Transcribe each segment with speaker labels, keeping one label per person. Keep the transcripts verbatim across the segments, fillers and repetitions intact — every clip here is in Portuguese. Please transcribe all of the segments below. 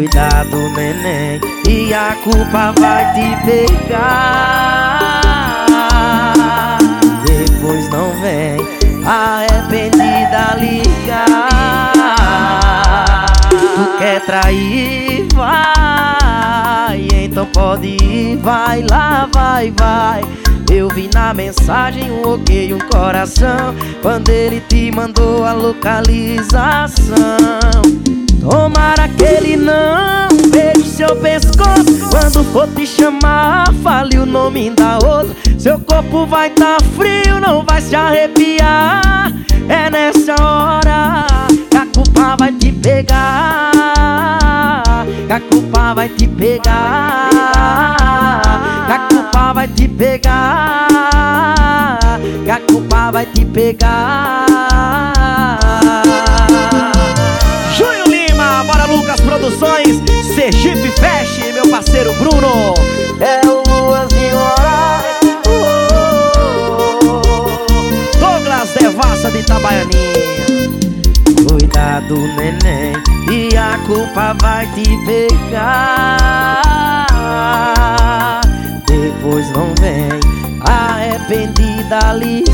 Speaker 1: Cuidado, neném, e a culpa vai te pegar. Depois não vem arrependida ligar. Tu quer trair, vai, então pode ir, vai lá, vai, vai. Eu vi na mensagem um ok, um coração, quando ele te mandou a localização. Tomara que ele não beije seu pescoço, quando for te chamar, fale o nome da outra. Seu corpo vai tá frio, não vai se arrepiar. É nessa hora que a culpa vai te pegar, que a culpa vai te pegar, que a culpa vai te pegar, que a culpa vai te pegar.
Speaker 2: Júnior Lima, bora Lucas Produções, Sergipe Fest, meu parceiro Bruno.
Speaker 1: É o Luan Senhora,
Speaker 2: Douglas Devassa de Itabaianinha.
Speaker 1: cuidado, neném, e a culpa vai te pegar. Depois não vem arrependida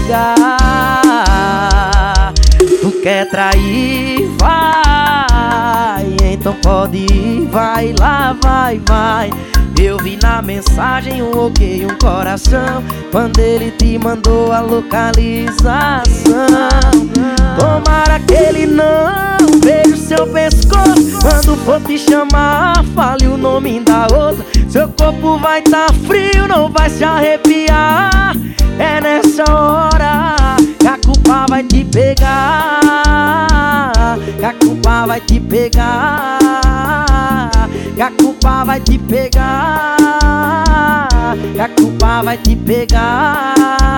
Speaker 1: ligar. Tu quer trair, vai, então pode ir, vai lá, vai, vai. Eu vi na mensagem um ok, um coração, quando ele te mandou a localização. Tomara que ele não beije seu pescoço, quando for te chamar, fale o nome da outra. Seu corpo vai tá frio, não vai se arrepiar. É nessa hora que a culpa vai te pegar, que a culpa vai te pegar, que a culpa vai te pegar, que a culpa vai te pegar.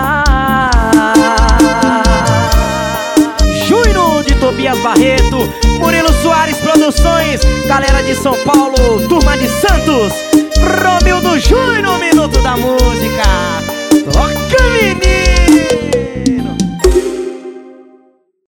Speaker 2: Júnior de Tobias Barreto, Murilo Soares Produções, galera de São Paulo, turma de Santos, Romildo Júnior, Minuto da Música. Toca, menino!